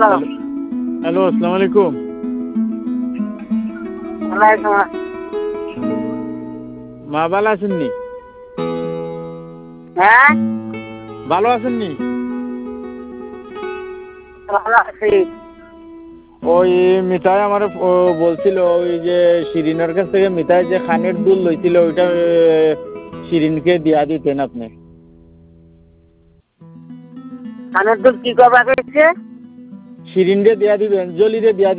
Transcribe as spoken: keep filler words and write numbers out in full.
Hello, আসসালামু আলাইকুম। মা ভালো আছেননি? হ্যাঁ, ভালো আছেননি? ভালো আছি। ওই মিঠাই আমার বলছিল ওই যে শিরিনের কাছ থেকে মিঠাই যে খানের দুল লইছিল ওইটা শিরিনকে দিয়া দিতেন আপনি। কানের দুল কি করবা গেছে? শিরিনরে দিয়া দিবেন, জলিরে দিয়া